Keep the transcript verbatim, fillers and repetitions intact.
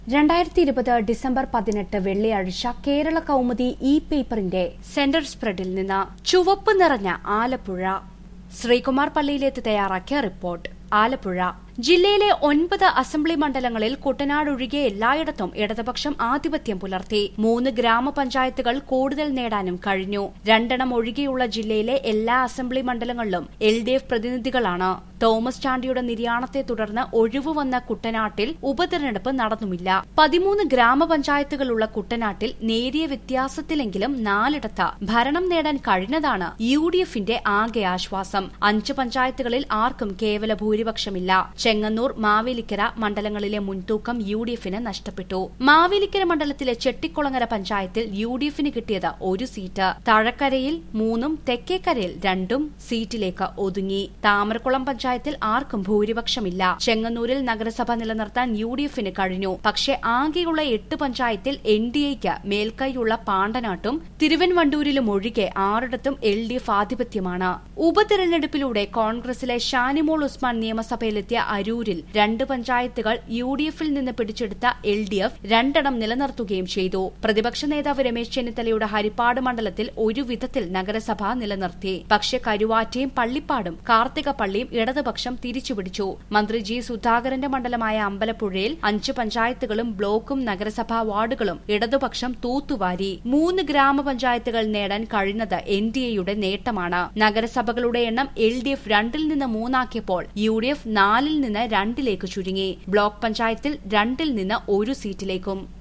രണ്ടായിരത്തി ഇരുപത് ഡിസംബർ പതിനെട്ട് വെള്ളിയാഴ്ച കേരള കൗമുദി ഇ പേപ്പറിന്റെ സെന്റർ സ്പ്രെഡിൽ നിന്ന് ചുവപ്പ് നിറഞ്ഞ ആലപ്പുഴ. ശ്രീകുമാർ പള്ളിയിലെത്തി തയ്യാറാക്കിയ റിപ്പോർട്ട്. ആലപ്പുഴ ജില്ലയിലെ ഒൻപത് അസംബ്ലി മണ്ഡലങ്ങളിൽ കുട്ടനാട് ഒഴികെ എല്ലായിടത്തും ഇടതുപക്ഷം ആധിപത്യം പുലർത്തി. മൂന്ന് ഗ്രാമപഞ്ചായത്തുകൾ കൂടുതൽ നേടാനും കഴിഞ്ഞു. രണ്ടെണ്ണം ഒഴികെയുള്ള ജില്ലയിലെ എല്ലാ അസംബ്ലി മണ്ഡലങ്ങളിലും എൽ ഡി എഫ് പ്രതിനിധികളാണ്. തോമസ് ചാണ്ടിയുടെ നിര്യാണത്തെ തുടർന്ന് ഒഴിവുവന്ന കുട്ടനാട്ടിൽ ഉപതെരഞ്ഞെടുപ്പ് നടന്നുമില്ല. പതിമൂന്ന് ഗ്രാമപഞ്ചായത്തുകളുള്ള കുട്ടനാട്ടിൽ നേരിയ വ്യത്യാസത്തിലെങ്കിലും നാലിടത്ത് ഭരണം നേടാൻ കഴിഞ്ഞതാണ് യു ഡി എഫിന്റെ ആകെ ആശ്വാസം. അഞ്ച് പഞ്ചായത്തുകളിൽ ആർക്കും കേവല ഭൂരിപക്ഷമില്ല. ചെങ്ങന്നൂർ, മാവേലിക്കര മണ്ഡലങ്ങളിലെ മുൻതൂക്കം യു ഡി എഫിന് നഷ്ടപ്പെട്ടു. മാവേലിക്കര മണ്ഡലത്തിലെ ചെട്ടിക്കുളങ്ങര പഞ്ചായത്തിൽ യു ഡി എഫിന് കിട്ടിയത് ഒരു സീറ്റ്. താഴക്കരയിൽ മൂന്നും തെക്കേക്കരയിൽ രണ്ടും സീറ്റിലേക്ക് ഒതുങ്ങി. താമരക്കുളം പഞ്ചായത്തിൽ ആർക്കും ഭൂരിപക്ഷമില്ല. ചെങ്ങന്നൂരിൽ നഗരസഭ നിലനിർത്താൻ യു ഡി എഫിന് കഴിഞ്ഞു. പക്ഷേ ആകെയുള്ള എട്ട് പഞ്ചായത്തിൽ എൻ ഡി എക്ക് മേൽക്കൈയുള്ള പാണ്ടനാട്ടും തിരുവൻവണ്ടൂരിലും ഒഴികെ ആറിടത്തും എൽ ഡി എഫ് ആധിപത്യമാണ്. ഉപതെരഞ്ഞെടുപ്പിലൂടെ കോൺഗ്രസിലെ ഷാനിമോൾ ഉസ്മാൻ നിയമസഭയിലെത്തിയ അരൂരിൽ രണ്ട് പഞ്ചായത്തുകൾ യു ഡി എഫിൽ നിന്ന് പിടിച്ചെടുത്ത എൽ ഡി എഫ് രണ്ടെണ്ണം നിലനിർത്തുകയും ചെയ്തു. പ്രതിപക്ഷ നേതാവ് രമേശ് ചെന്നിത്തലയുടെ ഹരിപ്പാട് മണ്ഡലത്തിൽ ഒരു വിധത്തിൽ നഗരസഭ നിലനിർത്തി. പക്ഷേ കരുവാറ്റയും പള്ളിപ്പാടും കാർത്തികപ്പള്ളിയും ഇടതുപക്ഷം തിരിച്ചുപിടിച്ചു. മന്ത്രി ജി സുധാകരന്റെ മണ്ഡലമായ അമ്പലപ്പുഴയിൽ അഞ്ച് പഞ്ചായത്തുകളും ബ്ലോക്കും നഗരസഭാ വാർഡുകളും ഇടതുപക്ഷം തൂത്തുവാരി. മൂന്ന് ഗ്രാമപഞ്ചായത്തുകൾ നേടാൻ കഴിഞ്ഞത് എൻ ഡി എയുടെ നേട്ടമാണ്. നഗരസഭകളുടെ എണ്ണം എൽ ഡി എഫ് രണ്ടിൽ നിന്ന് മൂന്നാക്കിയപ്പോൾ യു ഡി എഫ് നാലിൽ നിന്ന് രണ്ടിലേക്ക് ചുരുങ്ങി. ബ്ലോക്ക് പഞ്ചായത്തിൽ രണ്ടിൽ നിന്ന് ഒരു സീറ്റിലേക്കും.